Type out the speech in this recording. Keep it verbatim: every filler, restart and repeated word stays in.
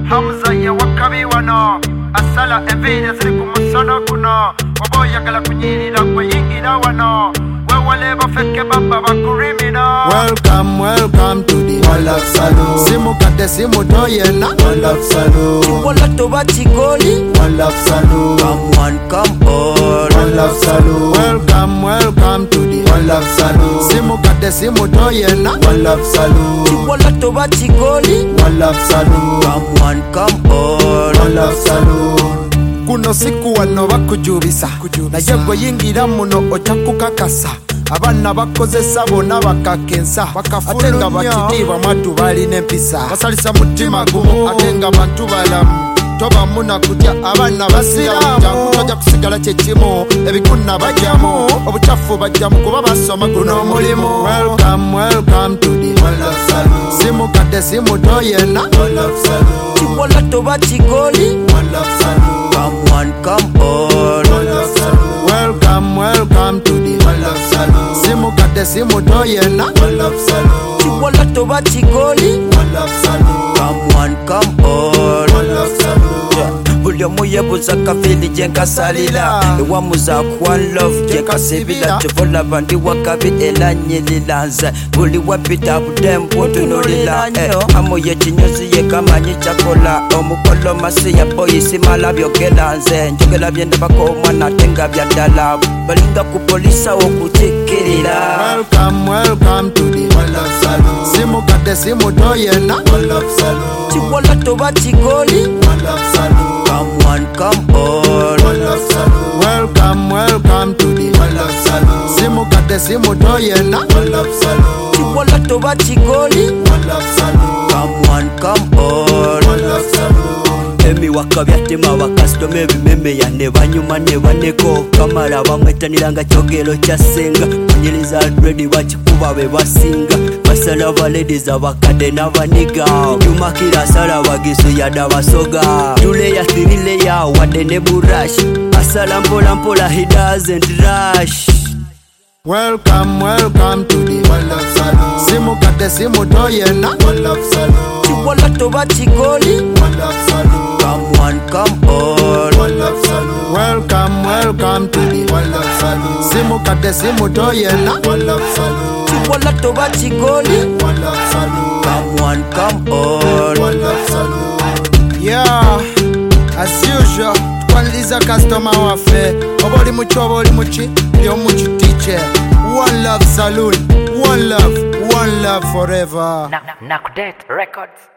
Hamza ye wakabi wano asala envidia ziri kumusono kuno waboyagala kunyirira kwe yingira wano wewale bafeke baba bakurimina. Welcome, welcome to the One Love Salon. Simu kate simu toyena One Love Salon. Chibola toba chikoli One Love Salon. Come on, come on One Love Salon. Welcome, welcome to the One Love Salon. Simu kate simu toyena One Love Salon. Chibola toba chikoli One Love Salon. Come on, come on One Love Salon. Kuno siku wano bakujubisa naye gwe yingira muno oja kukakasa abana bakozesa bonna bakakensa ate nga bakitiibwa mwattu balina empisa basalisa mutima gumu ate nga bantu balamu toba muna kutya abana basiramu toja kusigala kyekimu ebikuna bajjamu obucafu bajjamu kuba basoma guno omulimu. Welcome, welcome to the One Love Salon. Simu kate simu toyena One Love Salon. Chibola toba chikoli One Love Salon. Come on, come on One Love Salon. Welcome, welcome to the One Love Salon. simu kate simu toyena One Love Salon. Chibola toba chikoli One Love Salon. Come on, come on One Love Salon. Buli omu yebuuza kavili gyenkasalira ewamuza ku One Love gyekasibira tevolaba ndi wakabi era nyirira nze buli wapita budembu ntunulira amu yekinyozi yekamanyi kyakola omukolo masi ya boyisi mala byogera nze njogera byendabako omwana ate nga byaddala balinga ku polisa okukikirira. Welcome, welcome to the One Love Salon. simu kate simu toyena One Love Salon. Chibola toba chikoli One Love Salon. Come on, come on One Love Salon. welcome welcome to the One Love Salon. simu kate simu toyena One Love Salon. Chibola toba chikoli One Love Salon. Come on, come on One Love Salon. emi wakabyatema bakasitoma ebimemeya ne banyuma ne baneko kamala bamwetaniranga kyogero kyasenga kunyiriza dredi bakikuba be basinga basala baledies abakadde n'abaniga yumakira sala bagisu yadda basoga tuleya thirileya wadde ne burash asala mpola mpola he doesn't rush. welcome welcome to the One Love Salon. simu kate simu toyena One Love Salon. Chibola toba chikoli One Love Salon. Come on, come on One Love Salon. welcome welcome to the One Love Salon. simu kate simu toyena One Love Salon. Chibola toba chikoli One Love Salon. Come on, come on One Love Salon. yeah as usual tukwaniriza customer waffe oba oli muki oba oli muki byomukitiche One Love Saloon, One Love, One Love forever. Nakudet Records.